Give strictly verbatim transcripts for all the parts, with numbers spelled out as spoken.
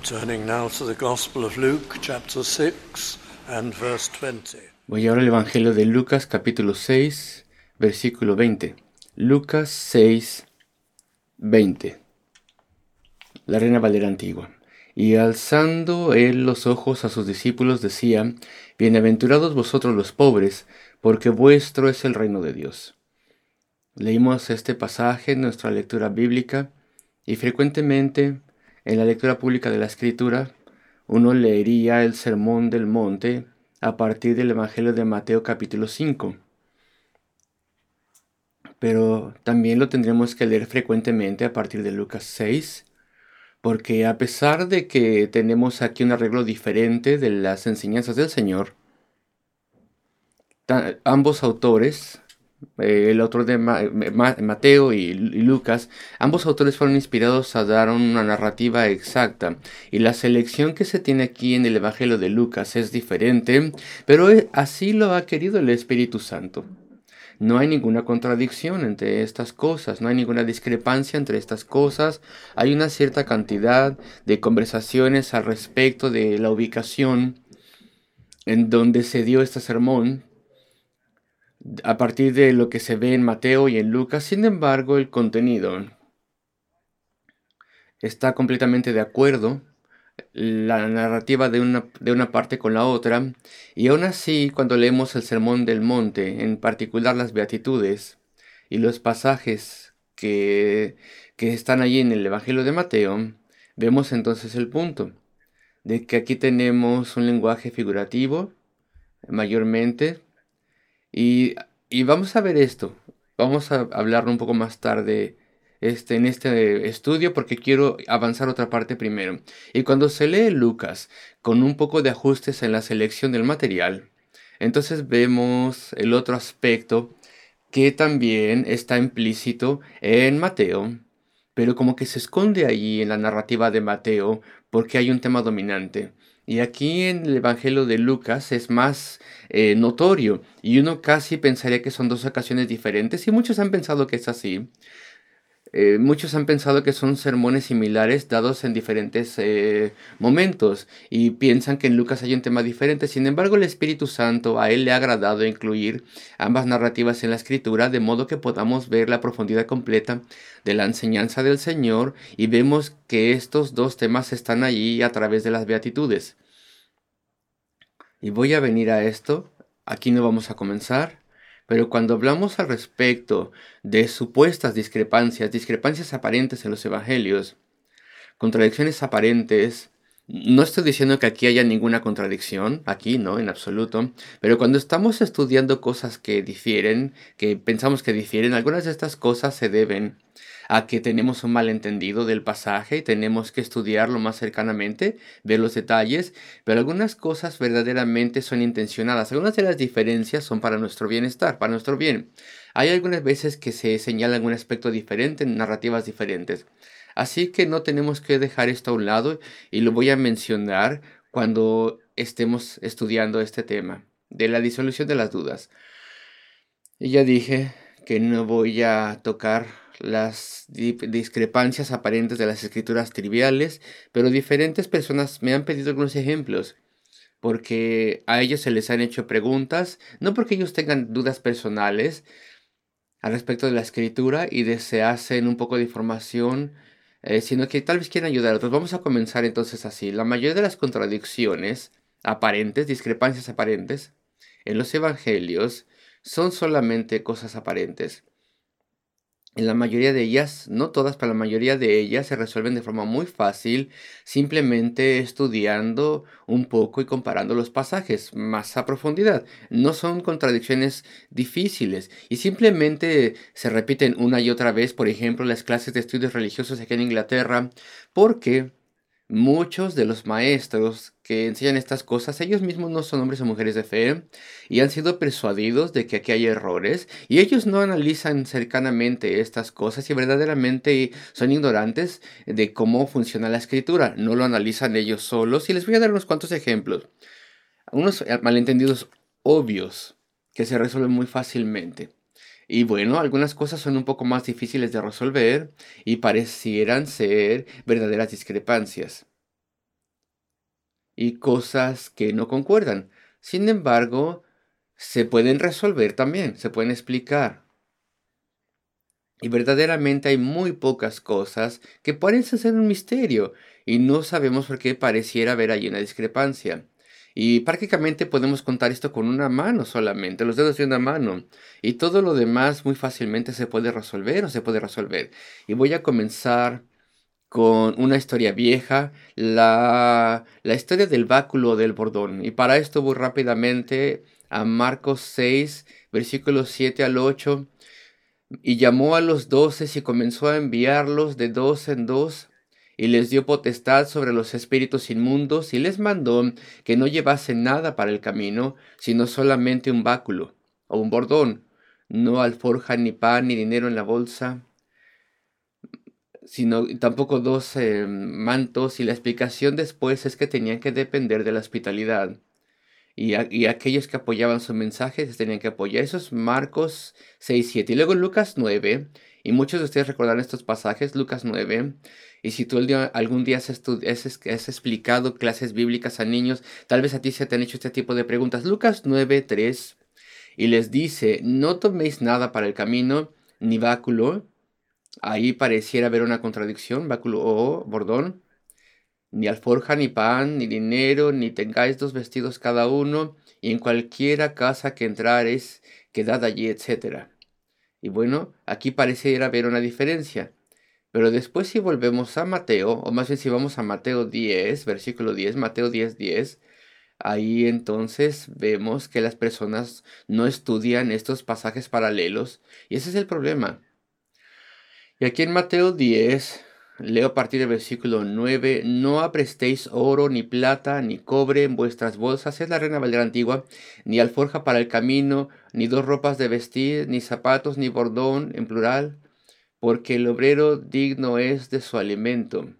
Turning now to the Gospel of Luke, chapter six and verse twenty. Voy ahora al Evangelio de Lucas, capítulo seis, versículo veinte. Lucas seis, veinte. La Reina Valera Antigua. Y alzando él los ojos a sus discípulos decía: Bienaventurados vosotros los pobres, porque vuestro es el reino de Dios. Leímos este pasaje en nuestra lectura bíblica y frecuentemente en la lectura pública de la Escritura uno leería el Sermón del Monte a partir del Evangelio de Mateo capítulo cinco. Pero también lo tendremos que leer frecuentemente a partir de Lucas seis, porque a pesar de que tenemos aquí un arreglo diferente de las enseñanzas del Señor, ta- ambos autores, eh, el autor de Ma- Ma- Mateo y, y Lucas, ambos autores fueron inspirados a dar una narrativa exacta, y la selección que se tiene aquí en el Evangelio de Lucas es diferente, pero eh, así lo ha querido el Espíritu Santo. No hay ninguna contradicción entre estas cosas, no hay ninguna discrepancia entre estas cosas. Hay una cierta cantidad de conversaciones al respecto de la ubicación en donde se dio este sermón, a partir de lo que se ve en Mateo y en Lucas. Sin embargo, el contenido está completamente de acuerdo, la narrativa de una, de una parte con la otra, y aún así, cuando leemos el Sermón del Monte, en particular las Beatitudes y los pasajes que, que están allí en el Evangelio de Mateo, vemos entonces el punto de que aquí tenemos un lenguaje figurativo mayormente, y, y vamos a ver esto, vamos a hablarlo un poco más tarde este, en este estudio, porque quiero avanzar otra parte primero. Y cuando se lee Lucas con un poco de ajustes en la selección del material, entonces vemos el otro aspecto que también está implícito en Mateo, pero como que se esconde allí en la narrativa de Mateo porque hay un tema dominante. Y aquí en el Evangelio de Lucas es más eh, notorio, y uno casi pensaría que son dos ocasiones diferentes, y muchos han pensado que es así. Eh, muchos han pensado que son sermones similares dados en diferentes eh, momentos, y piensan que en Lucas hay un tema diferente. Sin embargo, el Espíritu Santo a él le ha agradado incluir ambas narrativas en la Escritura, de modo que podamos ver la profundidad completa de la enseñanza del Señor, y vemos que estos dos temas están allí a través de las Beatitudes. Y voy a venir a esto, aquí no vamos a comenzar, pero cuando hablamos al respecto de supuestas discrepancias, discrepancias aparentes en los evangelios, contradicciones aparentes, no estoy diciendo que aquí haya ninguna contradicción, aquí no, en absoluto, pero cuando estamos estudiando cosas que difieren, que pensamos que difieren, algunas de estas cosas se deben a que tenemos un malentendido del pasaje y tenemos que estudiarlo más cercanamente, ver los detalles, pero algunas cosas verdaderamente son intencionadas. Algunas de las diferencias son para nuestro bienestar, para nuestro bien. Hay algunas veces que se señala algún aspecto diferente en narrativas diferentes. Así que no tenemos que dejar esto a un lado, y lo voy a mencionar cuando estemos estudiando este tema de la disolución de las dudas. Y ya dije que no voy a tocar las di- discrepancias aparentes de las escrituras triviales, pero diferentes personas me han pedido algunos ejemplos, porque a ellos se les han hecho preguntas, no porque ellos tengan dudas personales al respecto de la escritura y deseasen un poco de información, eh, sino que tal vez quieran ayudar a otros. Vamos a comenzar entonces así. La mayoría de las contradicciones aparentes, discrepancias aparentes, en los evangelios son solamente cosas aparentes. En la mayoría de ellas, no todas, pero la mayoría de ellas se resuelven de forma muy fácil, simplemente estudiando un poco y comparando los pasajes más a profundidad. No son contradicciones difíciles, y simplemente se repiten una y otra vez. Por ejemplo, las clases de estudios religiosos aquí en Inglaterra, porque muchos de los maestros que enseñan estas cosas, ellos mismos no son hombres o mujeres de fe, y han sido persuadidos de que aquí hay errores, y ellos no analizan cercanamente estas cosas, y verdaderamente son ignorantes de cómo funciona la escritura. No lo analizan ellos solos, y les voy a dar unos cuantos ejemplos. Unos eh, malentendidos obvios que se resuelven muy fácilmente. Y bueno, algunas cosas son un poco más difíciles de resolver y parecieran ser verdaderas discrepancias. y cosas que no concuerdan. Sin embargo, se pueden resolver también, se pueden explicar. Y verdaderamente hay muy pocas cosas que parecen ser un misterio y no sabemos por qué pareciera haber ahí una discrepancia. Y prácticamente podemos contar esto con una mano solamente, los dedos de una mano. Y todo lo demás muy fácilmente se puede resolver o se puede resolver. Y voy a comenzar con una historia vieja, la, la historia del báculo del bordón. Y para esto voy rápidamente a Marcos seis, versículos siete al ocho. Y llamó a los doce y comenzó a enviarlos de dos en dos, y les dio potestad sobre los espíritus inmundos, y les mandó que no llevasen nada para el camino, sino solamente un báculo o un bordón, no alforja, ni pan, ni dinero en la bolsa, sino tampoco dos eh, mantos, y la explicación después es que tenían que depender de la hospitalidad. Y, a- y aquellos que apoyaban su mensaje se tenían que apoyar. Eso es Marcos seis siete. Y luego Lucas nueve. Y muchos de ustedes recordarán estos pasajes, Lucas nueve. Y si tú el día- algún día has, estu- has es- has explicado clases bíblicas a niños, tal vez a ti se te han hecho este tipo de preguntas. Lucas nueve tres. Y les dice, no toméis nada para el camino, ni báculo. Ahí pareciera haber una contradicción, báculo o bordón. Ni alforja, ni pan, ni dinero, ni tengáis dos vestidos cada uno, y en cualquiera casa que entrares, quedad allí, etcétera. Y bueno, aquí pareciera haber una diferencia. Pero después si volvemos a Mateo, o más bien si vamos a Mateo diez, versículo diez, Mateo diez diez, ahí entonces vemos que las personas no estudian estos pasajes paralelos, y ese es el problema. Y aquí en Mateo diez, leo a partir del versículo nueve, no aprestéis oro, ni plata, ni cobre en vuestras bolsas, es la Reina Valera antigua, ni alforja para el camino, ni dos ropas de vestir, ni zapatos, ni bordón, en plural, porque el obrero digno es de su alimento.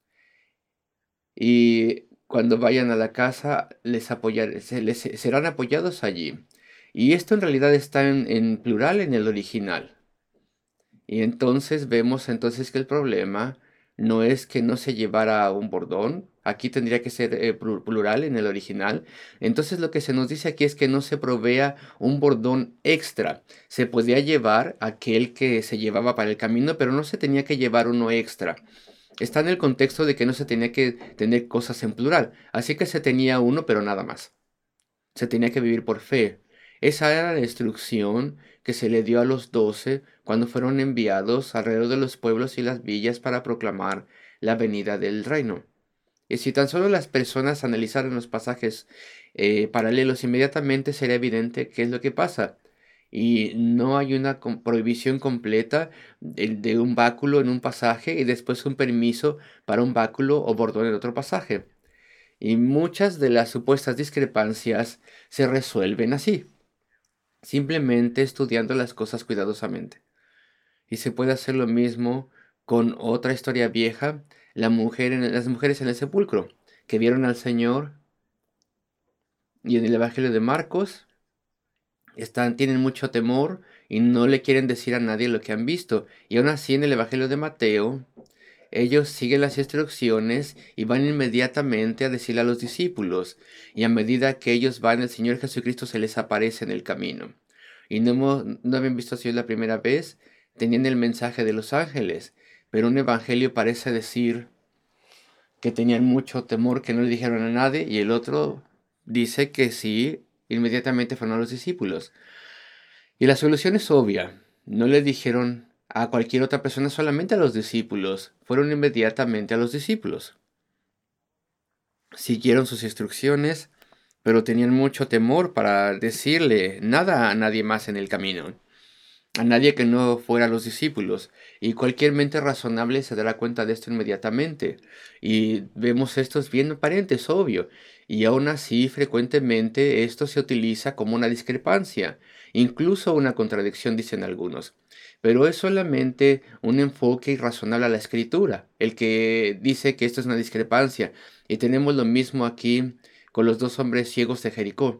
Y cuando vayan a la casa, les apoyar, se- les serán apoyados allí. Y esto en realidad está en, en plural en el original. Y entonces vemos entonces que el problema no es que no se llevara un bordón, aquí tendría que ser eh, plu- plural en el original. Entonces lo que se nos dice aquí es que no se provea un bordón extra. Se podía llevar aquel que se llevaba para el camino, pero no se tenía que llevar uno extra. Está en el contexto de que no se tenía que tener cosas en plural, así que se tenía uno, pero nada más. Se tenía que vivir por fe. Esa era la instrucción que se le dio a los doce cuando fueron enviados alrededor de los pueblos y las villas para proclamar la venida del reino. Y si tan solo las personas analizaran los pasajes eh, paralelos, inmediatamente sería evidente qué es lo que pasa. Y no hay una com- prohibición completa de, de un báculo en un pasaje y después un permiso para un báculo o bordón en otro pasaje. Y muchas de las supuestas discrepancias se resuelven así, simplemente estudiando las cosas cuidadosamente. Y se puede hacer lo mismo con otra historia vieja, la mujer en, las mujeres en el sepulcro, que vieron al Señor y en el Evangelio de Marcos están, tienen mucho temor y no le quieren decir a nadie lo que han visto. Y aún así en el Evangelio de Mateo ellos siguen las instrucciones y van inmediatamente a decirle a los discípulos. Y a medida que ellos van, el Señor Jesucristo se les aparece en el camino. Y no, hemos- no habían visto así la primera vez, tenían el mensaje de los ángeles. Pero un evangelio parece decir que tenían mucho temor, que no le dijeron a nadie, y el otro dice que sí, inmediatamente fueron a los discípulos. Y la solución es obvia. No le dijeron a cualquier otra persona, solamente a los discípulos. Fueron inmediatamente a los discípulos. Siguieron sus instrucciones, pero tenían mucho temor para decirle nada a nadie más en el camino. A nadie que no fuera los discípulos. Y cualquier mente razonable se dará cuenta de esto inmediatamente. Y vemos esto es bien aparente, es obvio. Y aún así, frecuentemente esto se utiliza como una discrepancia, incluso una contradicción, dicen algunos. Pero es solamente un enfoque irrazonable a la escritura, el que dice que esto es una discrepancia. Y tenemos lo mismo aquí con los dos hombres ciegos de Jericó.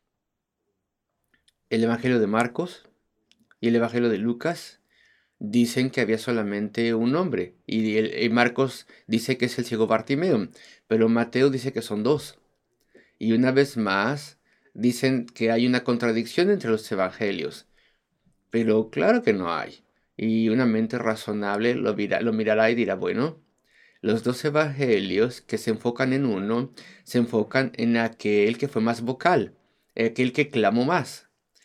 El Evangelio de Marcos y el Evangelio de Lucas dicen que había solamente un hombre. Y, el, y Marcos dice que es el ciego Bartimeo, pero Mateo dice que son dos. Y una vez más, dicen que hay una contradicción entre los evangelios. Pero claro que no hay. Y una mente razonable lo, mira- lo mirará y dirá, bueno, los dos evangelios que se enfocan en uno, se enfocan en aquel que fue más vocal, aquel que clamó más,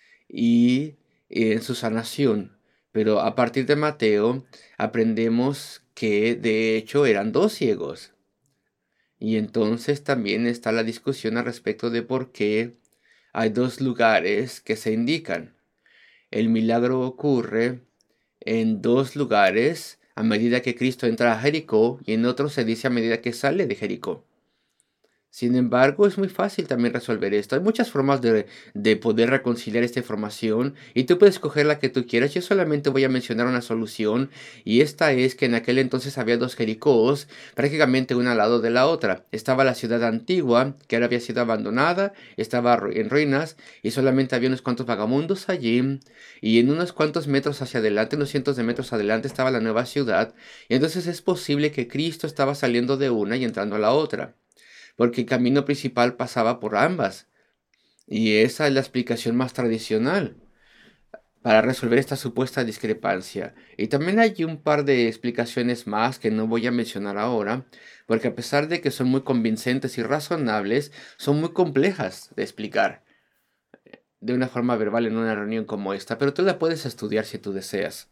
y en su sanación. Pero a partir de Mateo aprendemos que de hecho eran dos ciegos. Y entonces también está la discusión al respecto de por qué hay dos lugares que se indican. El milagro ocurre en dos lugares a medida que Cristo entra a Jericó y en otro se dice a medida que sale de Jericó. Sin embargo, es muy fácil también resolver esto. Hay muchas formas de, de poder reconciliar esta información y tú puedes escoger la que tú quieras. Yo solamente voy a mencionar una solución y esta es que en aquel entonces había dos Jericós, prácticamente una al lado de la otra. Estaba la ciudad antigua, que ahora había sido abandonada, estaba ru- en ruinas y solamente había unos cuantos vagamundos allí. Y en unos cuantos metros hacia adelante, unos cientos de metros adelante, estaba la nueva ciudad. Y entonces es posible que Cristo estaba saliendo de una y entrando a la otra porque el camino principal pasaba por ambas. Y esa es la explicación más tradicional para resolver esta supuesta discrepancia. Y también hay un par de explicaciones más que no voy a mencionar ahora, porque a pesar de que son muy convincentes y razonables, son muy complejas de explicar de una forma verbal en una reunión como esta, pero tú la puedes estudiar si tú deseas.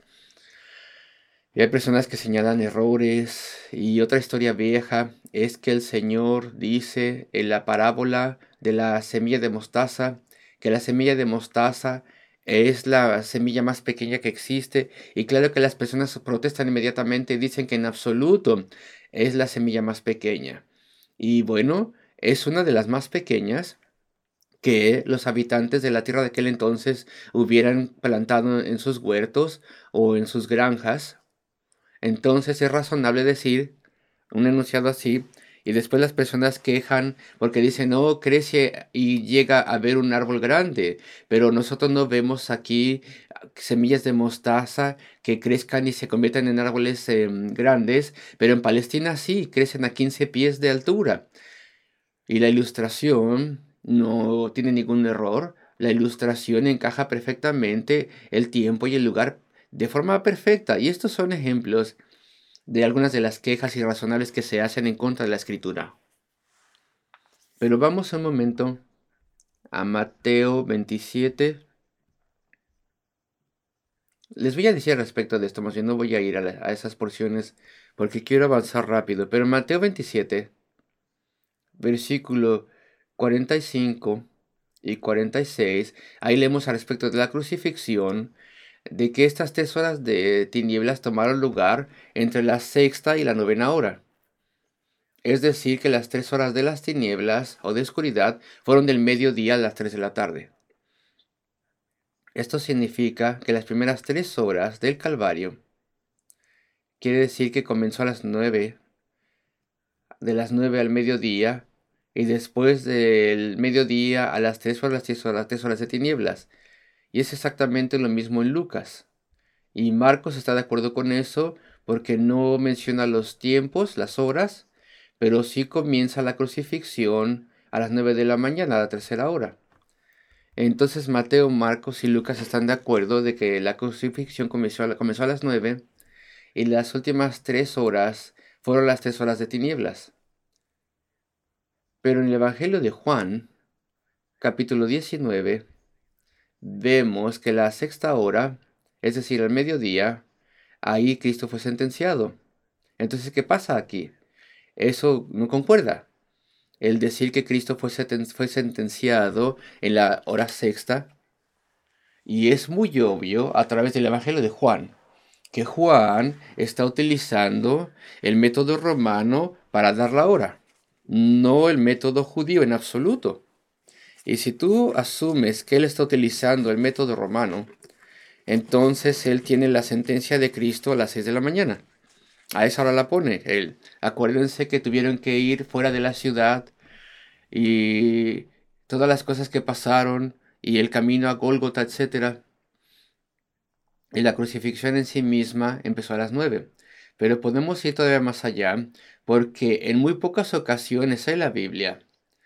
Y hay personas que señalan errores y otra historia vieja es que el Señor dice en la parábola de la semilla de mostaza que la semilla de mostaza es la semilla más pequeña que existe y claro que las personas protestan inmediatamente y dicen que en absoluto es la semilla más pequeña. Y bueno, es una de las más pequeñas que los habitantes de la tierra de aquel entonces hubieran plantado en sus huertos o en sus granjas. Entonces es razonable decir un enunciado así y después las personas quejan porque dicen, no, crece y llega a ver un árbol grande, pero nosotros no vemos aquí semillas de mostaza que crezcan y se conviertan en árboles em, grandes, pero en Palestina sí, crecen a quince pies de altura. Y la ilustración no tiene ningún error, la ilustración encaja perfectamente el tiempo y el lugar de forma perfecta. Y estos son ejemplos de algunas de las quejas irrazonables que se hacen en contra de la escritura. Pero vamos un momento a Mateo veintisiete. Les voy a decir respecto de esto, más bien no voy a ir a, la- a esas porciones porque quiero avanzar rápido. Pero en Mateo veintisiete, versículo cuarenta y cinco y cuarenta y seis, ahí leemos al respecto de la crucifixión, de que estas tres horas de tinieblas tomaron lugar entre la sexta y la novena hora. Es decir, que las tres horas de las tinieblas o de oscuridad fueron del mediodía a las tres de la tarde. Esto significa que las primeras tres horas del Calvario quiere decir que comenzó a las nueve, de las nueve al mediodía, y después del mediodía a las tres horas, las tres horas, tres horas de tinieblas. Y es exactamente lo mismo en Lucas. Y Marcos está de acuerdo con eso porque no menciona los tiempos, las horas, pero sí comienza la crucifixión a las nueve de la mañana, a la tercera hora. Entonces Mateo, Marcos y Lucas están de acuerdo de que la crucifixión comenzó a, la- comenzó a las nueve y las últimas tres horas fueron las tres horas de tinieblas. Pero en el Evangelio de Juan, capítulo diecinueve, vemos que la sexta hora, es decir, al mediodía, ahí Cristo fue sentenciado. Entonces, ¿qué pasa aquí? Eso no concuerda. El decir que Cristo fue, seten- fue sentenciado en la hora sexta, y es muy obvio a través del Evangelio de Juan, que Juan está utilizando el método romano para dar la hora, no el método judío en absoluto. Y si tú asumes que él está utilizando el método romano, entonces él tiene la sentencia de Cristo a las seis de la mañana. A esa hora la pone él. Acuérdense que tuvieron que ir fuera de la ciudad y todas las cosas que pasaron y el camino a Gólgota, etcétera. Y la crucifixión en sí misma empezó a las nueve. Pero podemos ir todavía más allá porque en muy pocas ocasiones en la Biblia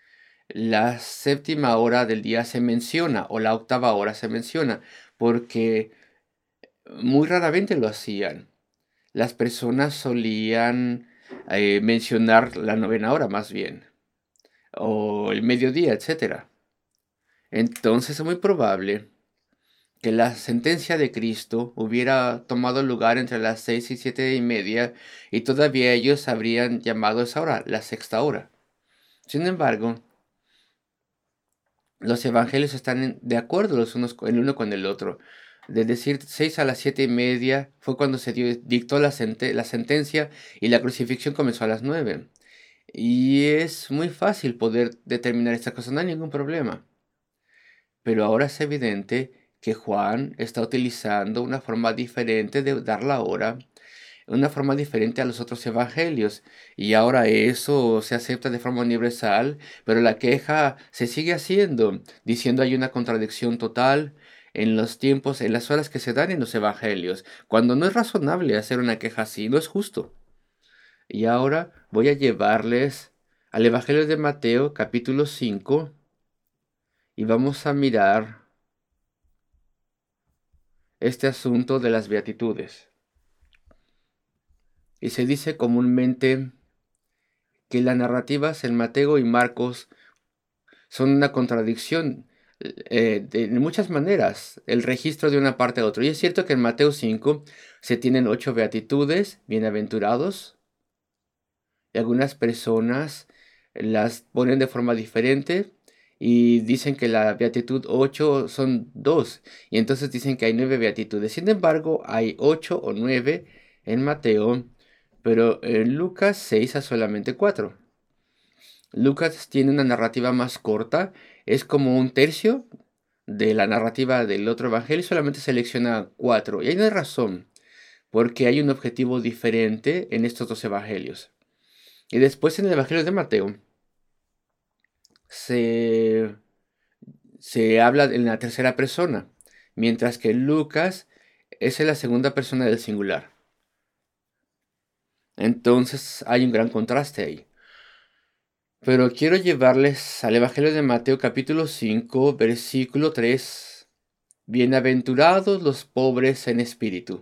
la séptima hora del día se menciona o la octava hora se menciona, porque muy raramente lo hacían. Las personas solían eh, mencionar la novena hora más bien, o el mediodía, etcétera. Entonces es muy probable que la sentencia de Cristo hubiera tomado lugar entre las seis y siete y media, y todavía ellos habrían llamado esa hora la sexta hora. Sin embargo, los evangelios están en- de acuerdo los unos con- el uno con el otro. De decir seis a las siete y media fue cuando se dio, dictó la, sente- la sentencia, y la crucifixión comenzó a las nueve. Y es muy fácil poder determinar esta cosa, no hay ningún problema. Pero ahora es evidente que Juan está utilizando una forma diferente de dar la hora, una forma diferente a los otros evangelios. Y ahora eso se acepta de forma universal, pero la queja se sigue haciendo, diciendo hay una contradicción total en los tiempos, en las horas que se dan en los evangelios, cuando no es razonable hacer una queja así, no es justo. Y ahora voy a llevarles al Evangelio de Mateo, capítulo cinco, y vamos a mirar este asunto de las beatitudes. Y se dice comúnmente que las narrativas en Mateo y Marcos son una contradicción eh, de muchas maneras, el registro de una parte a otra. Y es cierto que en Mateo cinco se tienen ocho beatitudes, bienaventurados, y algunas personas las ponen de forma diferente y dicen que la beatitud ocho son dos, y entonces dicen que hay nueve beatitudes. Sin embargo, hay ocho o nueve en Mateo, pero en Lucas seis a solamente cuatro. Lucas tiene una narrativa más corta, es como un tercio de la narrativa del otro evangelio, solamente selecciona cuatro. Y hay una razón, porque hay un objetivo diferente en estos dos evangelios. Y después en el evangelio de Mateo se, se habla en la tercera persona, mientras que Lucas es en la segunda persona del singular. Entonces hay un gran contraste ahí. Pero quiero llevarles al Evangelio de Mateo capítulo cinco, versículo tres. Bienaventurados los pobres en espíritu,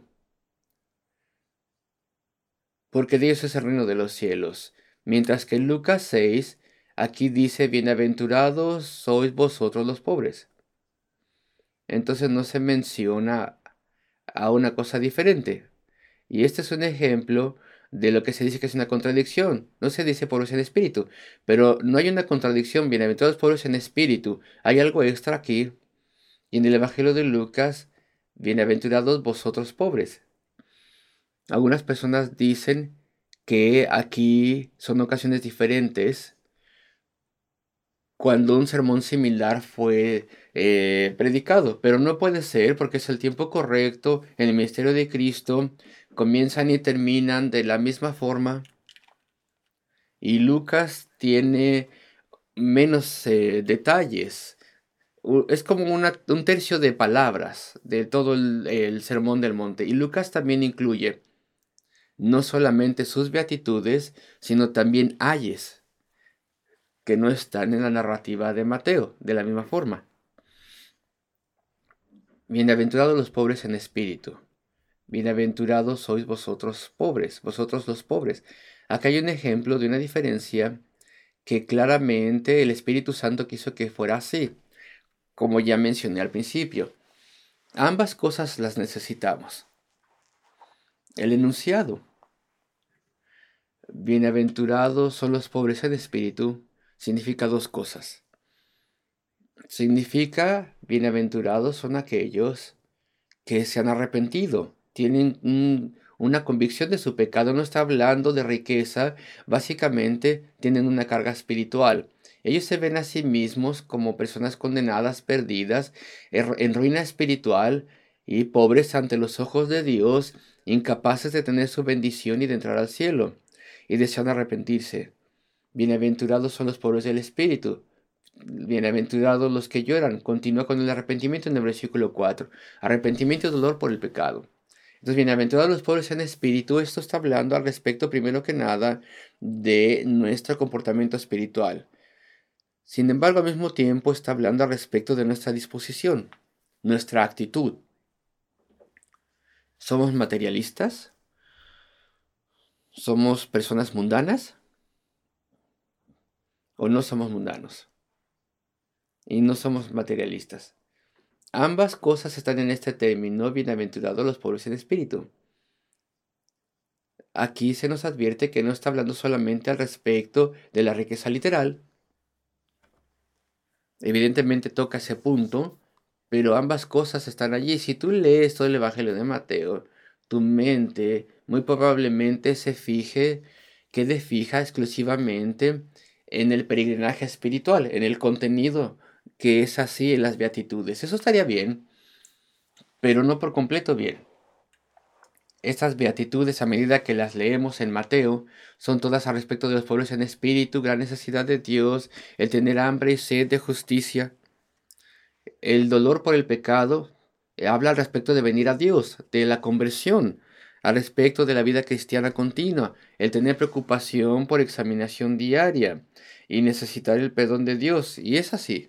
porque de ellos es el reino de los cielos. Mientras que en Lucas seis, aquí dice, bienaventurados sois vosotros los pobres. Entonces no se menciona a una cosa diferente. Y este es un ejemplo de lo que se dice que es una contradicción. No se dice pobres en espíritu, pero no hay una contradicción. Bienaventurados pobres en espíritu. Hay algo extra aquí. Y en el Evangelio de Lucas, bienaventurados vosotros pobres. Algunas personas dicen que aquí son ocasiones diferentes cuando un sermón similar fue eh, predicado, pero no puede ser porque es el tiempo correcto, en el ministerio de Cristo, comienzan y terminan de la misma forma, y Lucas tiene menos eh, detalles. U- Es como una- un tercio de palabras de todo el, el sermón del monte, y Lucas también incluye no solamente sus beatitudes, sino también ayes que no están en la narrativa de Mateo, de la misma forma. Bienaventurados los pobres en espíritu. Bienaventurados sois vosotros pobres, vosotros los pobres. Acá hay un ejemplo de una diferencia que claramente el Espíritu Santo quiso que fuera así, como ya mencioné al principio. Ambas cosas las necesitamos. El enunciado, bienaventurados son los pobres en espíritu, significa dos cosas. Significa, bienaventurados son aquellos que se han arrepentido, tienen un- una convicción de su pecado, no está hablando de riqueza, básicamente tienen una carga espiritual. Ellos se ven a sí mismos como personas condenadas, perdidas, en en ruina espiritual y pobres ante los ojos de Dios, incapaces de tener su bendición y de entrar al cielo, y desean arrepentirse. Bienaventurados son los pobres del espíritu. Bienaventurados los que lloran. Continúa con el arrepentimiento en el versículo cuatro. Arrepentimiento y dolor por el pecado. Entonces, bienaventurados los pobres en espíritu. Esto está hablando al respecto, primero que nada, de nuestro comportamiento espiritual. Sin embargo, al mismo tiempo está hablando al respecto de nuestra disposición, nuestra actitud. ¿Somos materialistas? ¿Somos personas mundanas? ¿O no somos mundanos? Y no somos materialistas. Ambas cosas están en este término: bienaventurados los pobres en espíritu. Aquí se nos advierte que no está hablando solamente al respecto de la riqueza literal. Evidentemente toca ese punto, pero ambas cosas están allí. Si tú lees todo el Evangelio de Mateo, tu mente muy probablemente se fije, quede fija exclusivamente en el peregrinaje espiritual, en el contenido que es así en las beatitudes. Eso estaría bien, pero no por completo bien. Estas beatitudes, a medida que las leemos en Mateo, son todas al respecto de los pobres en espíritu, gran necesidad de Dios, el tener hambre y sed de justicia. El dolor por el pecado eh, habla al respecto de venir a Dios, de la conversión, al respecto de la vida cristiana continua, el tener preocupación por examinación diaria y necesitar el perdón de Dios. Y es así.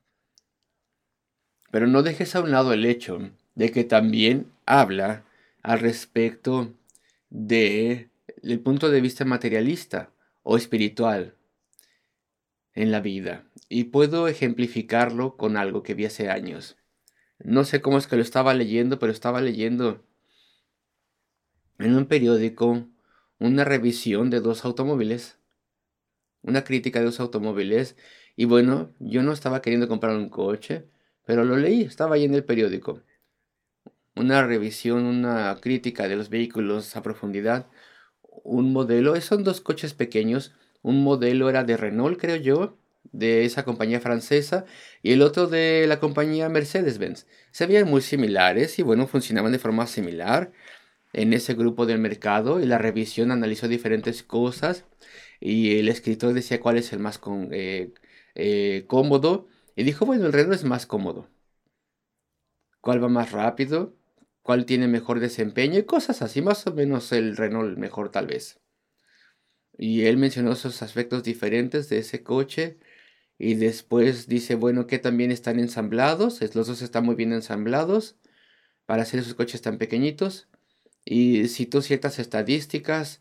Pero no dejes a un lado el hecho de que también habla al respecto de el punto de vista materialista o espiritual en la vida. Y puedo ejemplificarlo con algo que vi hace años. No sé cómo es que lo estaba leyendo, pero estaba leyendo en un periódico una revisión de dos automóviles, una crítica de dos automóviles. Y bueno, yo no estaba queriendo comprar un coche, pero lo leí, estaba ahí en el periódico. Una revisión, una crítica de los vehículos a profundidad. Un modelo, son dos coches pequeños. Un modelo era de Renault, creo yo, de esa compañía francesa, y el otro de la compañía Mercedes-Benz. Se veían muy similares y bueno, funcionaban de forma similar en ese grupo del mercado, y la revisión analizó diferentes cosas y el escritor decía cuál es el más con- eh, eh, cómodo, y dijo, bueno, el Renault es más cómodo. ¿Cuál va más rápido? ¿Cuál tiene mejor desempeño? Y cosas así, más o menos el Renault mejor tal vez. Y él mencionó esos aspectos diferentes de ese coche. Y después dice, bueno, que también están ensamblados. es- Los dos están muy bien ensamblados para hacer esos coches tan pequeñitos. Y citó ciertas estadísticas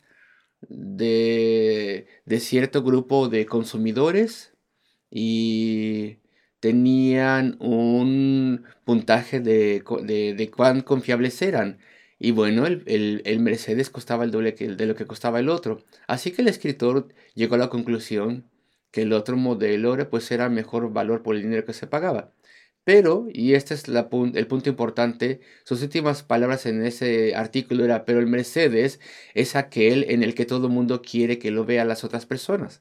de, de cierto grupo de consumidores. Y tenían un puntaje de, co- de, de cuán confiables eran. Y bueno, el, el- el Mercedes costaba el doble que, de lo que costaba el otro. Así que el escritor llegó a la conclusión que el otro modelo era, pues, era mejor valor por el dinero que se pagaba. Pero, y este es la pun- el punto importante, sus últimas palabras en ese artículo era, pero el Mercedes es aquel en el que todo el mundo quiere que lo vean las otras personas.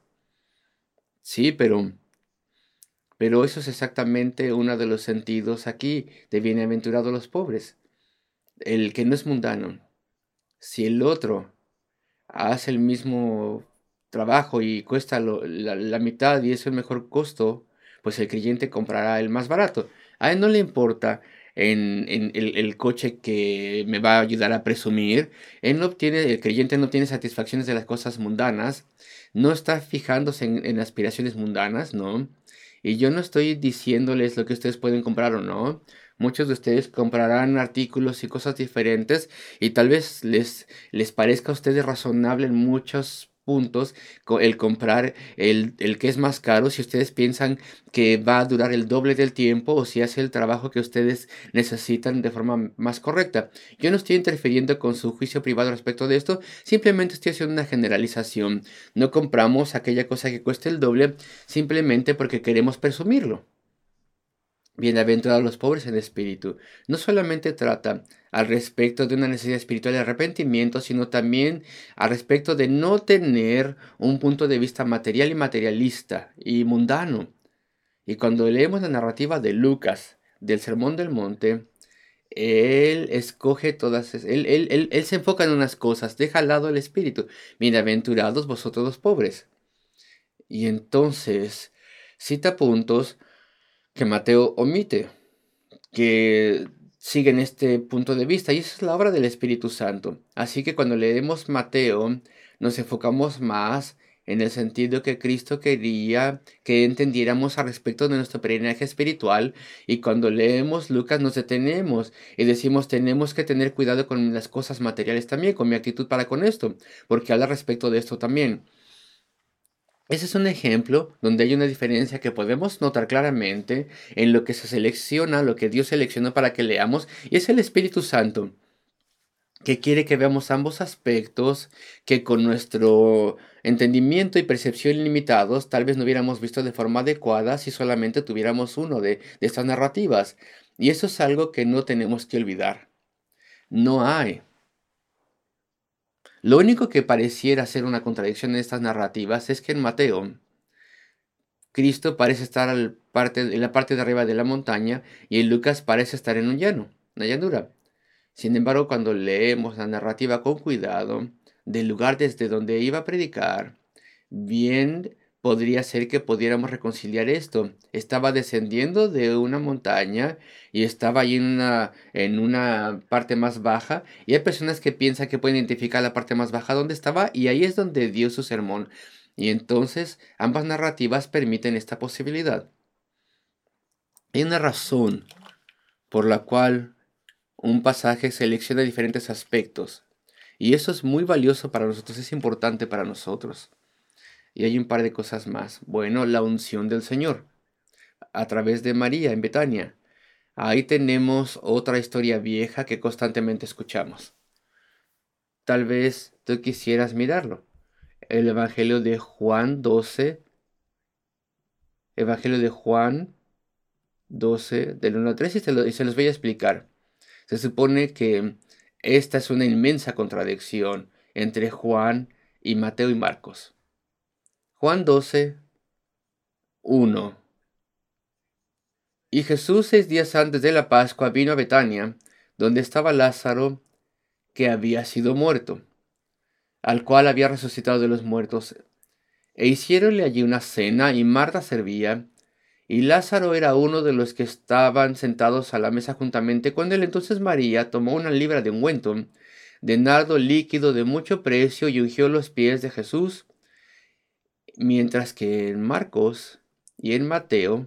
Sí, pero... Pero eso es exactamente uno de los sentidos aquí de bienaventurados los pobres. El que no es mundano. Si el otro hace el mismo trabajo y cuesta lo- la, la mitad y es el mejor costo, pues el creyente comprará el más barato. A él no le importa en, en el, el coche que me va a ayudar a presumir. Él no obtiene, el creyente no tiene satisfacciones de las cosas mundanas, no está fijándose en, en aspiraciones mundanas, ¿no? Y yo no estoy diciéndoles lo que ustedes pueden comprar o no. Muchos de ustedes comprarán artículos y cosas diferentes y tal vez les les parezca a ustedes razonable en muchos puntos co- el comprar el, el que es más caro, si ustedes piensan que va a durar el doble del tiempo o si hace el trabajo que ustedes necesitan de forma m- más correcta. Yo no estoy interfiriendo con su juicio privado respecto de esto, simplemente estoy haciendo una generalización. No compramos aquella cosa que cueste el doble simplemente porque queremos presumirlo. Bienaventurados los pobres en espíritu. No solamente trata al respecto de una necesidad espiritual de arrepentimiento, sino también al respecto de no tener un punto de vista material y materialista y mundano. Y cuando leemos la narrativa de Lucas, del Sermón del Monte, él escoge todas, es- él, él, él, él se enfoca en unas cosas, deja al lado el espíritu. Bienaventurados vosotros los pobres. Y entonces cita puntos que Mateo omite, que siguen este punto de vista, y esa es la obra del Espíritu Santo. Así que cuando leemos Mateo, nos enfocamos más en el sentido que Cristo quería que entendiéramos al respecto de nuestro peregrinaje espiritual, y cuando leemos Lucas nos detenemos y decimos tenemos que tener cuidado con las cosas materiales también, con mi actitud para con esto, porque habla respecto de esto también. Ese es un ejemplo donde hay una diferencia que podemos notar claramente en lo que se selecciona, lo que Dios seleccionó para que leamos, y es el Espíritu Santo, que quiere que veamos ambos aspectos que con nuestro entendimiento y percepción limitados tal vez no hubiéramos visto de forma adecuada si solamente tuviéramos uno de, de estas narrativas. Y eso es algo que no tenemos que olvidar. No hay. Lo único que pareciera ser una contradicción en estas narrativas es que en Mateo, Cristo parece estar al parte, en la parte de arriba de la montaña, y en Lucas parece estar en un llano, una llanura. Sin embargo, cuando leemos la narrativa con cuidado del lugar desde donde iba a predicar, bien podría ser que pudiéramos reconciliar esto. Estaba descendiendo de una montaña y estaba ahí en una, en una parte más baja, y hay personas que piensan que pueden identificar la parte más baja donde estaba, y ahí es donde dio su sermón. Y entonces ambas narrativas permiten esta posibilidad. Hay una razón por la cual un pasaje selecciona diferentes aspectos, y eso es muy valioso para nosotros, es importante para nosotros. Y hay un par de cosas más. Bueno, la unción del Señor a través de María en Betania. Ahí tenemos otra historia vieja que constantemente escuchamos. Tal vez tú quisieras mirarlo. El Evangelio de Juan doce. Evangelio de Juan doce, del uno al tres, y se, lo, y se los voy a explicar. Se supone que esta es una inmensa contradicción entre Juan y Mateo y Marcos. Juan doce, uno. Y Jesús, seis días antes de la Pascua, vino a Betania, donde estaba Lázaro, que había sido muerto, al cual había resucitado de los muertos. E hiciéronle allí una cena, y Marta servía, y Lázaro era uno de los que estaban sentados a la mesa juntamente con él. Entonces María tomó una libra de ungüento, de nardo líquido de mucho precio, y ungió los pies de Jesús, mientras que en Marcos y en Mateo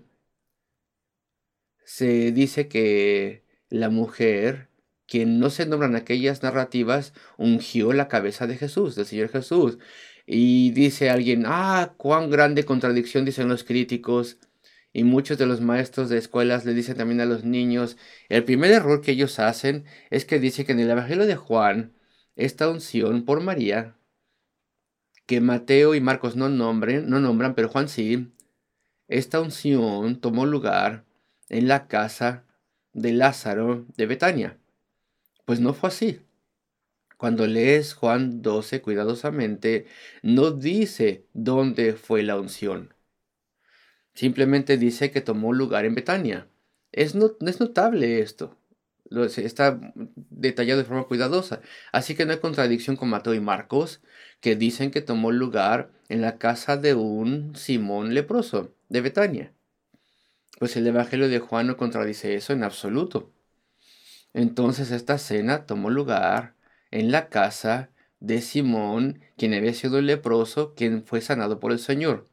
se dice que la mujer, quien no se nombran aquellas narrativas, ungió la cabeza de Jesús, del Señor Jesús. Y dice alguien, ah, cuán grande contradicción, dicen los críticos. Y muchos de los maestros de escuelas le dicen también a los niños, el primer error que ellos hacen es que dice que en el Evangelio de Juan, esta unción por María, que Mateo y Marcos no nombren, no nombran, pero Juan sí, esta unción tomó lugar en la casa de Lázaro de Betania. Pues no fue así. Cuando lees Juan doce cuidadosamente, no dice dónde fue la unción. Simplemente dice que tomó lugar en Betania. Es, no, es notable esto. Lo, está detallado de forma cuidadosa. Así que no hay contradicción con Mateo y Marcos, que dicen que tomó lugar en la casa de un Simón leproso de Betania. Pues el Evangelio de Juan no contradice eso en absoluto. Entonces esta cena tomó lugar en la casa de Simón, quien había sido el leproso, quien fue sanado por el Señor.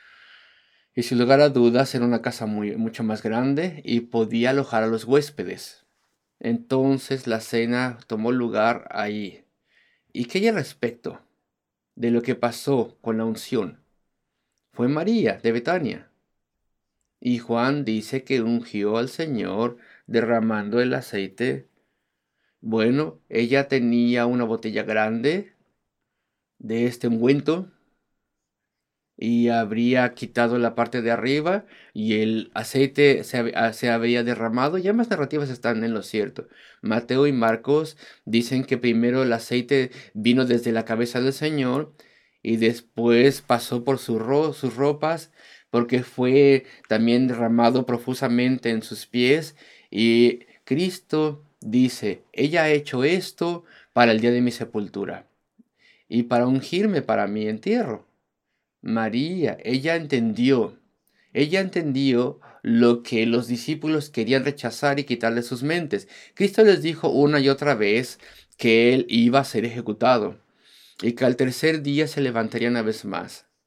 Y sin lugar a dudas era una casa muy, mucho más grande y podía alojar a los huéspedes. Entonces la cena tomó lugar ahí. ¿Y qué hay al respecto de lo que pasó con la unción? Fue María de Betania. Y Juan dice que ungió al Señor derramando el aceite. Bueno, ella tenía una botella grande de este ungüento y habría quitado la parte de arriba y el aceite se, hab- se había derramado. Ya más narrativas están en lo cierto. Mateo y Marcos dicen que primero el aceite vino desde la cabeza del Señor y después pasó por su ro- sus ropas, porque fue también derramado profusamente en sus pies. Y Cristo dice, ella ha hecho esto para el día de mi sepultura y para ungirme para mi entierro. María, ella entendió, ella entendió lo que los discípulos querían rechazar y quitar de sus mentes. Cristo les dijo una y otra vez que él iba a ser ejecutado y que al tercer día se levantaría una vez más.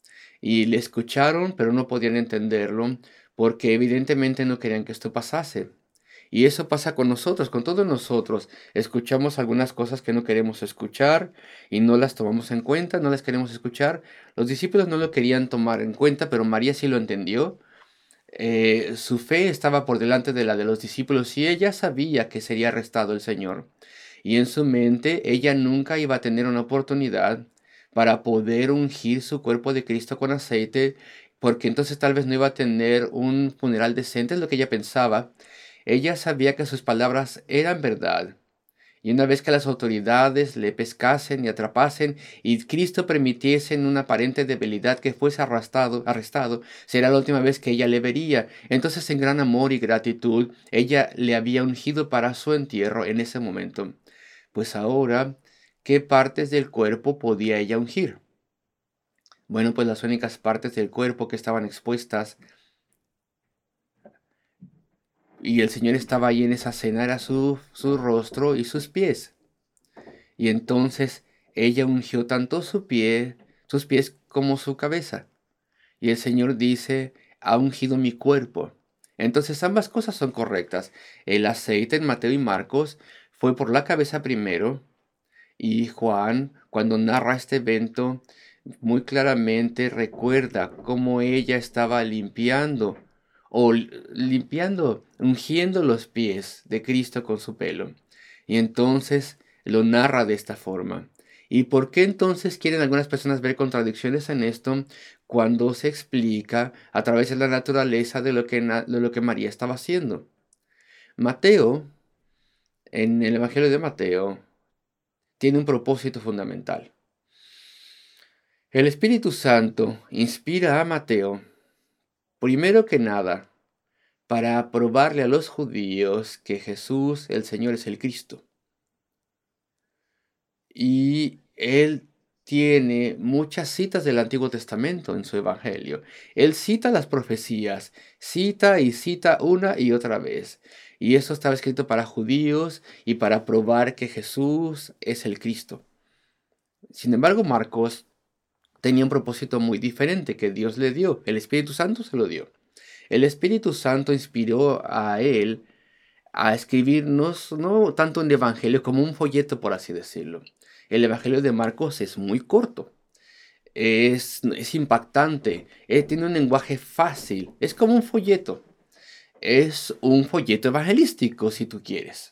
y le escucharon, pero no podían entenderlo, porque evidentemente no querían que esto pasase. Y eso pasa con nosotros, con todos nosotros. Escuchamos algunas cosas que no queremos escuchar y no las tomamos en cuenta, no las queremos escuchar. Los discípulos no lo querían tomar en cuenta, pero María sí lo entendió. Eh, su fe estaba por delante de la de los discípulos y ella sabía que sería arrestado el Señor. Y en su mente ella nunca iba a tener una oportunidad para poder ungir su cuerpo de Cristo con aceite, porque entonces tal vez no iba a tener un funeral decente, es lo que ella pensaba. Ella sabía que sus palabras eran verdad. Y una vez que las autoridades le pescasen y atrapasen y Cristo permitiese en una aparente debilidad que fuese arrastrado, arrestado, será la última vez que ella le vería. Entonces en gran amor y gratitud, ella le había ungido para su entierro en ese momento. Pues ahora, ¿qué partes del cuerpo podía ella ungir? Bueno, pues las únicas partes del cuerpo que estaban expuestas y el Señor estaba ahí en esa cena era su, su rostro y sus pies. Y entonces ella ungió tanto su pie, sus pies como su cabeza. Y el Señor dice, ha ungido mi cuerpo. Entonces ambas cosas son correctas. El aceite en Mateo y Marcos fue por la cabeza primero. Y Juan, cuando narra este evento, muy claramente recuerda cómo ella estaba limpiando o limpiando, ungiendo los pies de Cristo con su pelo. Y entonces lo narra de esta forma. ¿Y por qué entonces quieren algunas personas ver contradicciones en esto cuando se explica a través de la naturaleza de lo que, de lo que María estaba haciendo? Mateo, en el Evangelio de Mateo, tiene un propósito fundamental. El Espíritu Santo inspira a Mateo, primero que nada, para probarle a los judíos que Jesús, el Señor, es el Cristo. Y él tiene muchas citas del Antiguo Testamento en su Evangelio. Él cita las profecías, cita y cita una y otra vez. Y eso estaba escrito para judíos y para probar que Jesús es el Cristo. Sin embargo, Marcos tenía un propósito muy diferente que Dios le dio. El Espíritu Santo se lo dio. El Espíritu Santo inspiró a él a escribirnos no tanto un evangelio como un folleto, por así decirlo. El Evangelio de Marcos es muy corto, es, es impactante, eh, tiene un lenguaje fácil, es como un folleto. Es un folleto evangelístico, si tú quieres.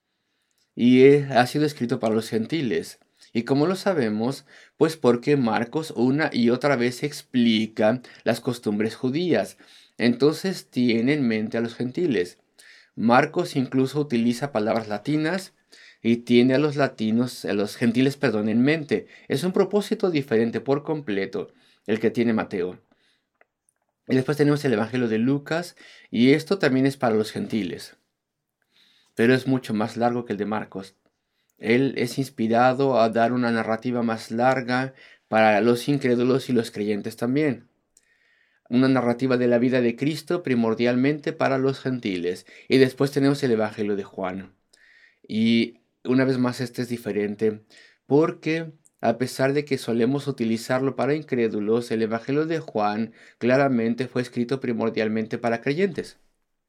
Y eh, ha sido escrito para los gentiles. ¿Y cómo lo sabemos? Pues porque Marcos una y otra vez explica las costumbres judías. Entonces tiene en mente a los gentiles. Marcos incluso utiliza palabras latinas y tiene a los latinos, a los gentiles, perdón, en mente. Es un propósito diferente por completo el que tiene Mateo. Y después tenemos el Evangelio de Lucas y esto también es para los gentiles, pero es mucho más largo que el de Marcos. Él es inspirado a dar una narrativa más larga para los incrédulos y los creyentes también. Una narrativa de la vida de Cristo primordialmente para los gentiles. Y después tenemos el Evangelio de Juan. Y una vez más este es diferente porque a pesar de que solemos utilizarlo para incrédulos, el Evangelio de Juan claramente fue escrito primordialmente para creyentes.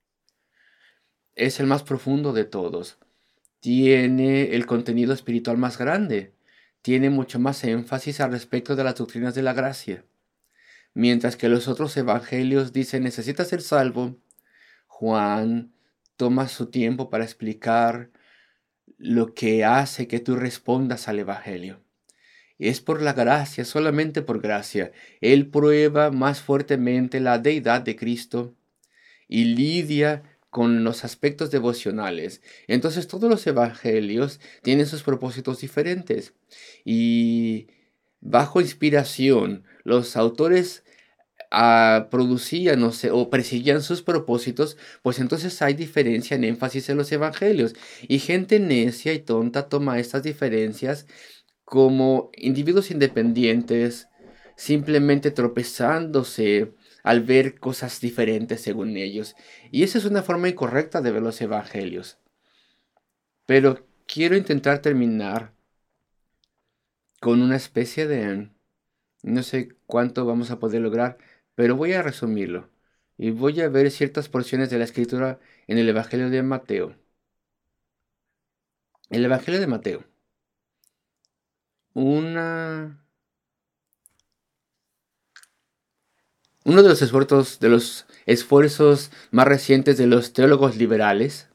Es el más profundo de todos. Tiene el contenido espiritual más grande. Tiene mucho más énfasis al respecto de las doctrinas de la gracia. Mientras que los otros evangelios dicen necesitas ser salvo, Juan toma su tiempo para explicar lo que hace que tú respondas al evangelio. Es por la gracia, solamente por gracia. Él prueba más fuertemente la deidad de Cristo y lidia con los aspectos devocionales. Entonces todos los evangelios tienen sus propósitos diferentes. Y bajo inspiración, los autores ah, producían o, se, o perseguían sus propósitos, pues entonces hay diferencia en énfasis en los evangelios. Y gente necia y tonta toma estas diferencias como individuos independientes, simplemente tropezándose al ver cosas diferentes según ellos. Y esa es una forma incorrecta de ver los evangelios. Pero quiero intentar terminar con una especie de No sé cuánto vamos a poder lograr, pero voy a resumirlo. Y voy a ver ciertas porciones de la escritura en el Evangelio de Mateo. El Evangelio de Mateo. Una... Uno de los esfuerzos, de los esfuerzos más recientes de los teólogos liberales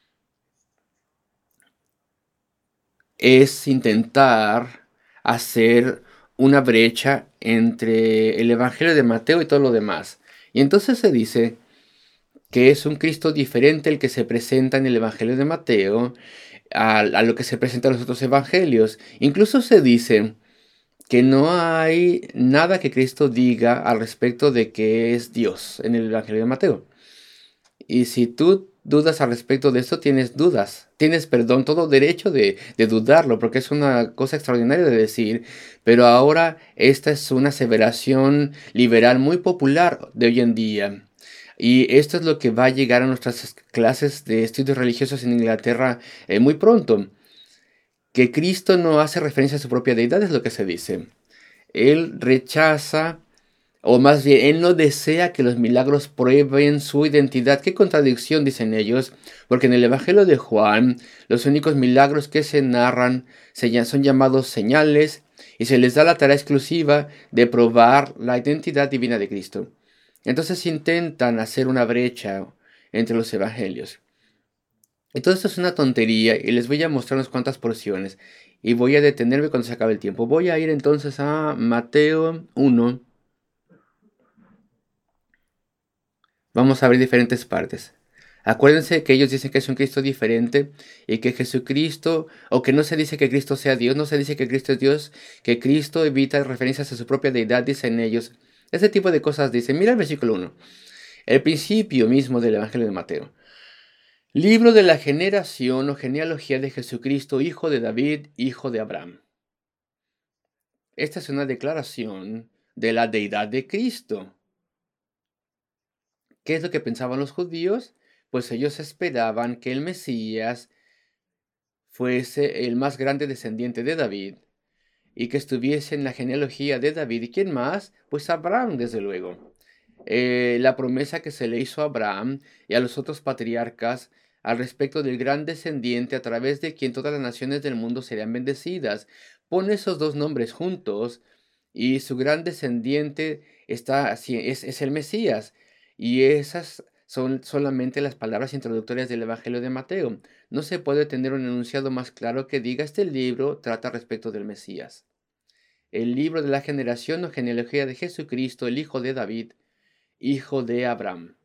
es intentar hacer una brecha entre el Evangelio de Mateo y todo lo demás. Y entonces se dice que es un Cristo diferente el que se presenta en el Evangelio de Mateo a, a lo que se presenta en los otros evangelios. Incluso se dice que no hay nada que Cristo diga al respecto de que es Dios en el Evangelio de Mateo. Y si tú dudas al respecto de esto, tienes dudas, tienes, perdón, todo derecho de, de dudarlo, porque es una cosa extraordinaria de decir, pero ahora esta es una aseveración liberal muy popular de hoy en día. Y esto es lo que va a llegar a nuestras clases de estudios religiosos en Inglaterra eh, muy pronto. Que Cristo no hace referencia a su propia deidad es lo que se dice. Él rechaza, o más bien, Él no desea que los milagros prueben su identidad. Qué contradicción, dicen ellos, porque en el Evangelio de Juan, los únicos milagros que se narran se son llamados señales y se les da la tarea exclusiva de probar la identidad divina de Cristo. Entonces intentan hacer una brecha entre los evangelios. Y todo esto es una tontería y les voy a mostrar unas cuantas porciones y voy a detenerme cuando se acabe el tiempo. Voy a ir entonces a Mateo uno. Vamos a ver diferentes partes. Acuérdense que ellos dicen que es un Cristo diferente y que Jesucristo, o que no se dice que Cristo sea Dios, no se dice que Cristo es Dios, que Cristo evita referencias a su propia deidad, dicen ellos. Ese tipo de cosas dicen. Mira el versículo uno, el principio mismo del Evangelio de Mateo. Libro de la generación o genealogía de Jesucristo, hijo de David, hijo de Abraham. Esta es una declaración de la deidad de Cristo. ¿Qué es lo que pensaban los judíos? Pues ellos esperaban que el Mesías fuese el más grande descendiente de David y que estuviese en la genealogía de David. ¿Y quién más? Pues Abraham, desde luego. Eh, la promesa que se le hizo a Abraham y a los otros patriarcas al respecto del gran descendiente a través de quien todas las naciones del mundo serían bendecidas. Pone esos dos nombres juntos y su gran descendiente está, así, es, es el Mesías. Y esas son solamente las palabras introductorias del Evangelio de Mateo. No se puede tener un enunciado más claro que diga este libro trata respecto del Mesías. El libro de la generación o genealogía de Jesucristo, el hijo de David, hijo de Abraham.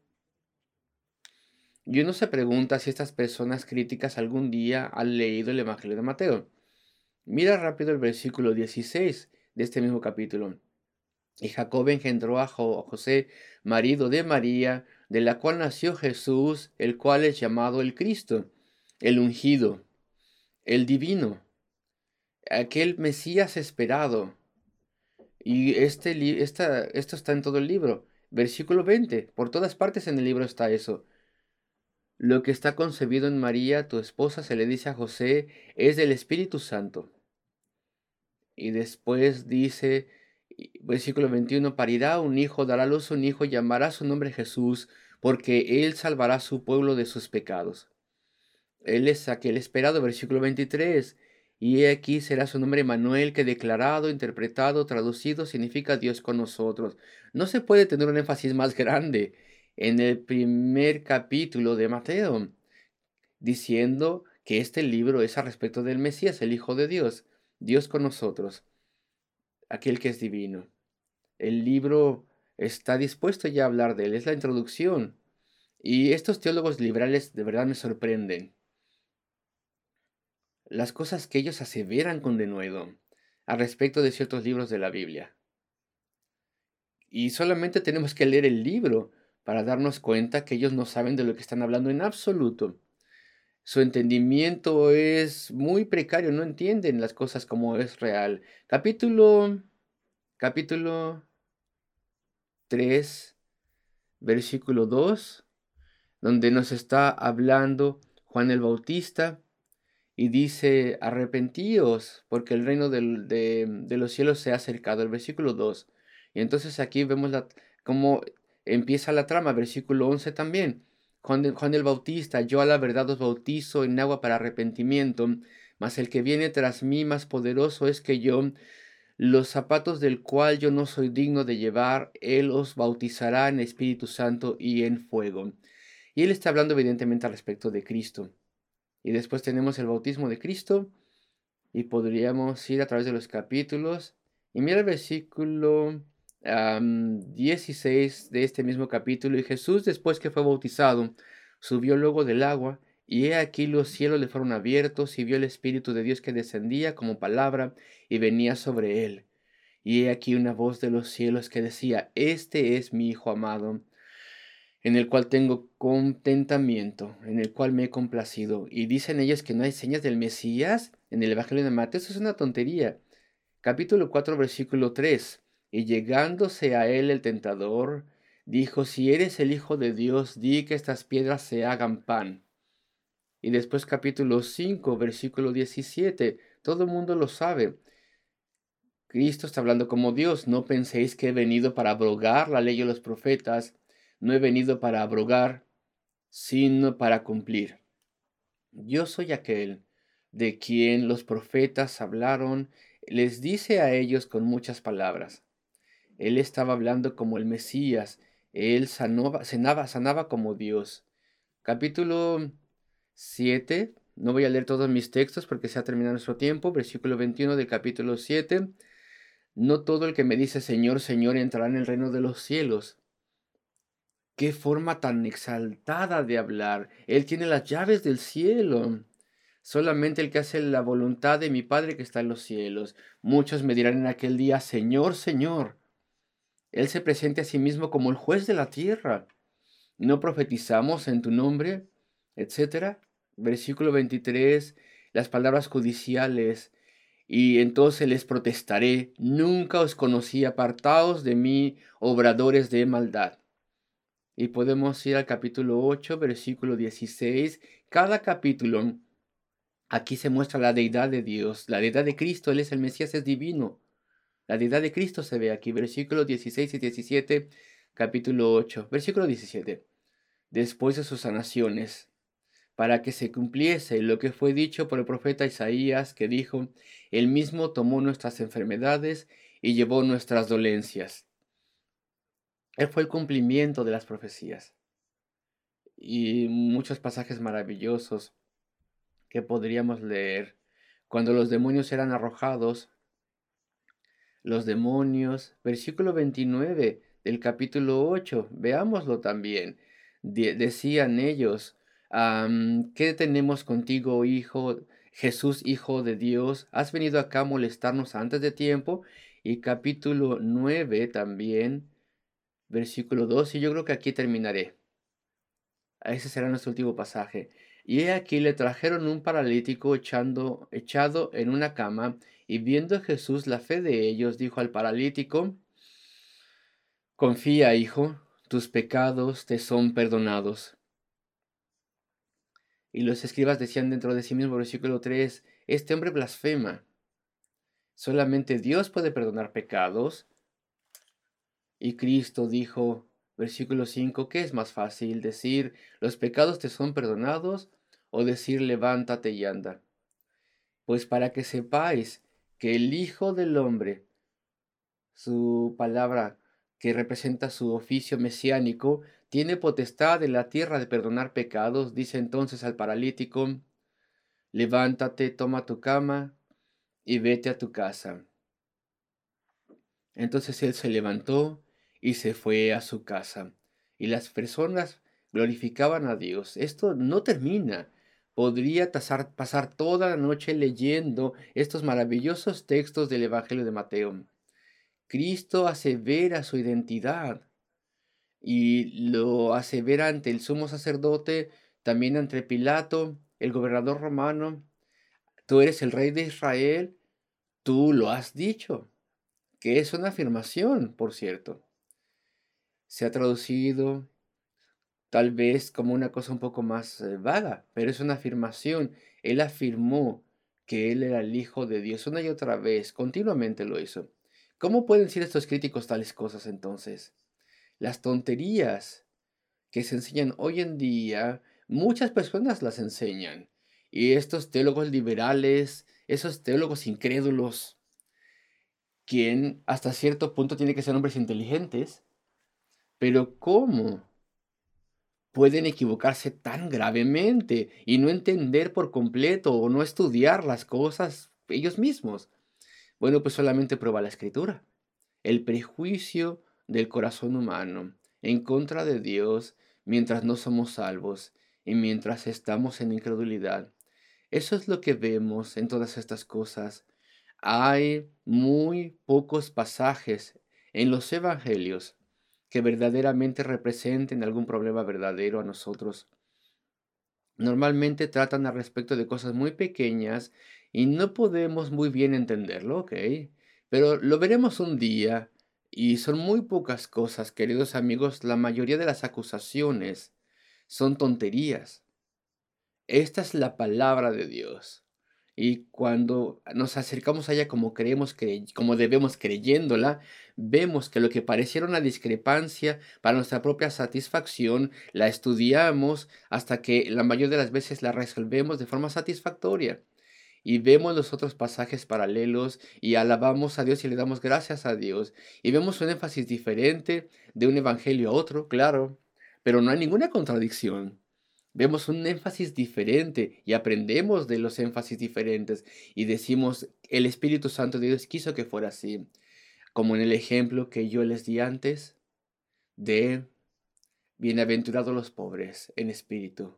Y uno se pregunta si estas personas críticas algún día han leído el Evangelio de Mateo. Mira rápido el versículo dieciséis de este mismo capítulo. Y Jacob engendró a José, marido de María, de la cual nació Jesús, el cual es llamado el Cristo, el ungido, el divino, aquel Mesías esperado. Y este li- esta, esto está en todo el libro. Versículo veinte. Por todas partes en el libro está eso. Lo que está concebido en María, tu esposa, se le dice a José, es del Espíritu Santo. Y después dice, versículo veintiuno, parirá un hijo, dará a luz un hijo, llamará su nombre Jesús, porque él salvará a su pueblo de sus pecados. Él es aquel esperado, versículo veintitrés. Y he aquí será su nombre Manuel, que declarado, interpretado, traducido, significa Dios con nosotros. No se puede tener un énfasis más grande en el primer capítulo de Mateo, diciendo que este libro es a respecto del Mesías, el Hijo de Dios, Dios con nosotros, aquel que es divino. El libro está dispuesto ya a hablar de él, es la introducción. Y estos teólogos liberales de verdad me sorprenden. Las cosas que ellos aseveran con denuedo al respecto de ciertos libros de la Biblia. Y solamente tenemos que leer el libro para darnos cuenta que ellos no saben de lo que están hablando en absoluto. Su entendimiento es muy precario, no entienden las cosas como es real. Capítulo, capítulo tres, versículo dos, donde nos está hablando Juan el Bautista y dice, arrepentíos, porque el reino del- de, de los cielos se ha acercado, el versículo dos. Y entonces aquí vemos la, cómo empieza la trama, versículo once también. Juan, de- Juan el Bautista, yo a la verdad os bautizo en agua para arrepentimiento, mas el que viene tras mí más poderoso es que yo, los zapatos del cual yo no soy digno de llevar, él os bautizará en Espíritu Santo y en fuego. Y él está hablando evidentemente al respecto de Cristo. Y después tenemos el bautismo de Cristo y podríamos ir a través de los capítulos. Y mira el versículo am, dieciséis de este mismo capítulo. Y Jesús, después que fue bautizado, subió luego del agua. Y he aquí los cielos le fueron abiertos y vio el Espíritu de Dios que descendía como palabra y venía sobre él. Y he aquí una voz de los cielos que decía, Este es mi Hijo amado, en el cual tengo contentamiento, en el cual me he complacido. Y dicen ellos que no hay señas del Mesías en el Evangelio de Mateo. Eso es una tontería. Capítulo cuatro, versículo tres. Y llegándose a él el tentador, dijo, si eres el Hijo de Dios, di que estas piedras se hagan pan. Y después capítulo cinco, versículo diecisiete. Todo el mundo lo sabe. Cristo está hablando como Dios. No penséis que he venido para abrogar la ley y los profetas. No he venido para abrogar, sino para cumplir. Yo soy aquel de quien los profetas hablaron, les dice a ellos con muchas palabras. Él estaba hablando como el Mesías, él sanaba, sanaba, sanaba como Dios. Capítulo siete, no voy a leer todos mis textos porque se ha terminado nuestro tiempo, versículo veintiuno del capítulo siete. No todo el que me dice Señor, Señor entrará en el reino de los cielos. Qué forma tan exaltada de hablar. Él tiene las llaves del cielo. Solamente el que hace la voluntad de mi Padre que está en los cielos. Muchos me dirán en aquel día, Señor, Señor. Él se presenta a sí mismo como el juez de la tierra. ¿No profetizamos en tu nombre? Etcétera. Versículo veintitrés, las palabras judiciales. Y entonces les protestaré, nunca os conocí, apartaos de mí, obradores de maldad. Y podemos ir al capítulo ocho, versículo dieciséis. Cada capítulo, aquí se muestra la deidad de Dios, la deidad de Cristo. Él es el Mesías, es divino. La deidad de Cristo se ve aquí, versículos dieciséis y diecisiete, capítulo ocho, versículo diecisiete. Después de sus sanaciones, para que se cumpliese lo que fue dicho por el profeta Isaías, que dijo, Él mismo tomó nuestras enfermedades y llevó nuestras dolencias. Él fue el cumplimiento de las profecías. Y muchos pasajes maravillosos que podríamos leer. Cuando los demonios eran arrojados, los demonios, versículo veintinueve del capítulo ocho, veámoslo también. De- decían ellos, am, ¿qué tenemos contigo, hijo Jesús, hijo de Dios? ¿Has venido acá a molestarnos antes de tiempo? Y capítulo nueve también, versículo dos, y yo creo que aquí terminaré. Ese será nuestro último pasaje. Y he aquí le trajeron un paralítico echando, echado en una cama, y viendo Jesús la fe de ellos, dijo al paralítico, confía, hijo, tus pecados te son perdonados. Y los escribas decían dentro de sí mismo, versículo tres, este hombre blasfema. Solamente Dios puede perdonar pecados. Y Cristo dijo, versículo cinco, ¿qué es más fácil? ¿Decir, los pecados te son perdonados? ¿O decir, levántate y anda? Pues para que sepáis que el Hijo del Hombre, su palabra que representa su oficio mesiánico, tiene potestad en la tierra de perdonar pecados, dice entonces al paralítico, levántate, toma tu cama y vete a tu casa. Entonces él se levantó y se fue a su casa. Y las personas glorificaban a Dios. Esto no termina. Podría tasar- pasar toda la noche leyendo estos maravillosos textos del Evangelio de Mateo. Cristo asevera su identidad y lo asevera ante el sumo sacerdote, también ante Pilato, el gobernador romano. Tú eres el rey de Israel, tú lo has dicho, que es una afirmación, por cierto. Se ha traducido tal vez como una cosa un poco más eh, vaga, pero es una afirmación. Él afirmó que él era el Hijo de Dios una y otra vez, continuamente lo hizo. ¿Cómo pueden decir estos críticos tales cosas entonces? Las tonterías que se enseñan hoy en día, muchas personas las enseñan. Y estos teólogos liberales, esos teólogos incrédulos, quien hasta cierto punto tiene que ser hombres inteligentes, pero ¿cómo pueden equivocarse tan gravemente y no entender por completo o no estudiar las cosas ellos mismos? Bueno, pues solamente prueba la escritura. El prejuicio del corazón humano en contra de Dios mientras no somos salvos y mientras estamos en incredulidad. Eso es lo que vemos en todas estas cosas. Hay muy pocos pasajes en los evangelios que verdaderamente representen algún problema verdadero a nosotros. Normalmente tratan al respecto de cosas muy pequeñas y no podemos muy bien entenderlo, ¿ok? Pero lo veremos un día y son muy pocas cosas, queridos amigos. La mayoría de las acusaciones son tonterías. Esta es la palabra de Dios. Y cuando nos acercamos a ella como creemos que, como debemos creyéndola, vemos que lo que pareciera una discrepancia para nuestra propia satisfacción, la estudiamos hasta que la mayoría de las veces la resolvemos de forma satisfactoria. Y vemos los otros pasajes paralelos y alabamos a Dios y le damos gracias a Dios. Y vemos un énfasis diferente de un evangelio a otro, claro, pero no hay ninguna contradicción. Vemos un énfasis diferente y aprendemos de los énfasis diferentes y decimos, el Espíritu Santo de Dios quiso que fuera así, como en el ejemplo que yo les di antes de bienaventurados los pobres en espíritu.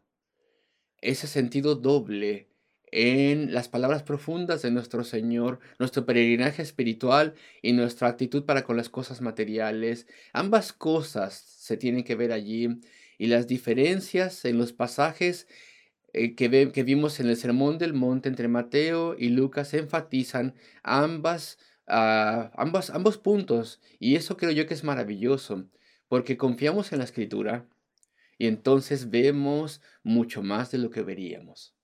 Ese sentido doble en las palabras profundas de nuestro Señor, nuestro peregrinaje espiritual y nuestra actitud para con las cosas materiales. Ambas cosas se tienen que ver allí y las diferencias en los pasajes eh, que, ve- que vimos en el Sermón del Monte entre Mateo y Lucas enfatizan ambas, ah, ambas, ambos puntos y eso creo yo que es maravilloso porque confiamos en la Escritura y entonces vemos mucho más de lo que veríamos.